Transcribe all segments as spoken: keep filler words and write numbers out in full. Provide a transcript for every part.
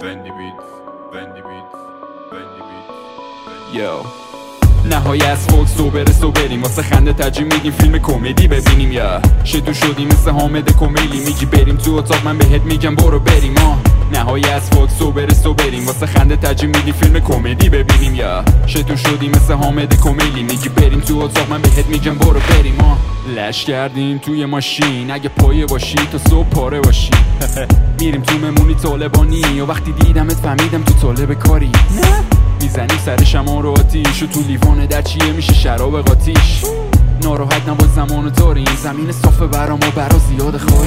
Bendy Beats, Bendy Beats, Bendy Beats. Yo نهایی از فوکس و برس و بریم واسه خنده ترجیح میدیم فیلم کمدی ببینیم. یا شدو شدیم مثل حامد کمیلی میگی بریم تو اتاق من بهت میگم برو بریم. آه نهایی از فوکس و برس و بریم واسه خنده ترجیح میدیم فیلم کمدی ببینیم. یا شدو شدیم مثل حامد کمیلی میگی بریم تو اتاق من بهت میگم برو بریم. آه لش کردیم توی ماشین اگه پایه باشی تا صبح پاره باشی میریم تو ممونی طالبانی و وقتی دیدمت فهمیدم تو طالب کاری میزنیم سر شما رو آتیش و تو لیوان در چیه میشه شراب قاتیش. ناراحت نباش زمانو داریم زمین صافه برام و برا زیاد خواهی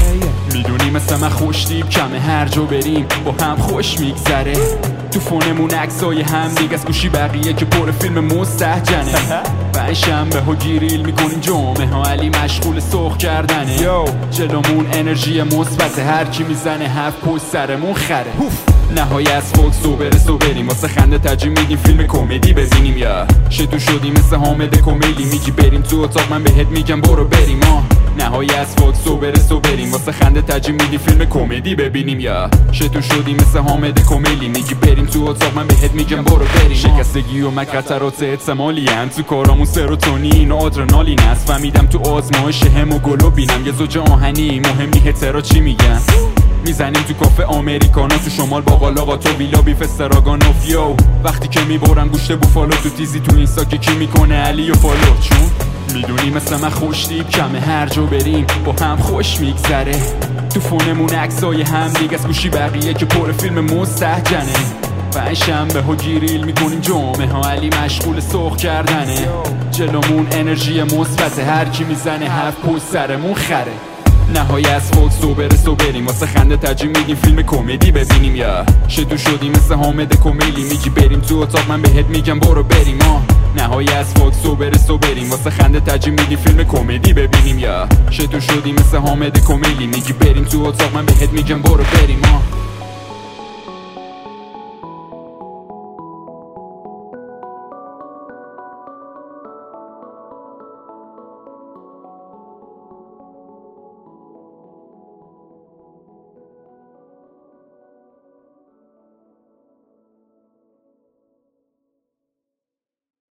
میدونی مثل من خوش دیب کمه هر جا بریم با هم خوش میگذره. تو فونمون عکسای هم دیگه از گوشی بقیه که پر فیلم مستهجنه. پنج شنبه ها گیریل میکنیم جمعه ها علی مشغول سرخ کردنه. جلومون انرژی مثبت هر کی میزنه هفت پشت سرمون خره. نهایی از فوکس و برس و بریم واسه خنده ترجیح میدیم فیلم کمدی ببینیم. یا شدو شدیم مثل حامد کمیلی میگی بریم تو اتاق من بهت میگم برو بریم. آه نهایی از فوکس و برس و بریم واسه خنده ترجیح میدیم فیلم کمدی ببینیم. یا شدو شدیم مثل حامد کمیلی میگی بریم تو اتاق من بهت میگم برو بریم. شکستگی و من خطرات احتمالی ان تو کارامون سروتونین و آدرنالین است. فهمیدم تو آزمایش هم و گلو بینم یه زوج آهنی مهمی هترا چی میگن. میزنیم تو کافه آمریکانا تو شمال با قالاقا تو ویلا بیف استراگانوف. یو وقتی که میبرن گوشت بوفالو تو تیزی تو اینستا که کی میکنه علی و فالو. چون میدونی مثل من خوش دیب کمه هر جا بریم با هم خوش میگذره. تو فونمون عکسای هم دیگه از گوشی بقیه که پر فیلم مستهجنه. پنج شنبه ها گیریل میکنیم جمعه ها علی مشغول سرخ کردنه. جلومون انرژی مثبت هر کی میزنه هفت پشت سرمون خره. نهایی از فوکس و برس و بریم واسه خنده ترجیح میدیم فیلم کمدی ببینیم. یا شدو شدیم مثل حامد کمیلی میگی بریم تو اتاق من بهت میگم برو بریم. آه نهایی از فوکس و برس و بریم واسه خنده ترجیح میدیم فیلم کمدی ببینیم. یا شدو شدیم مثل حامد کمیلی میگی بریم تو اتاق من بهت میگم برو بریم. آه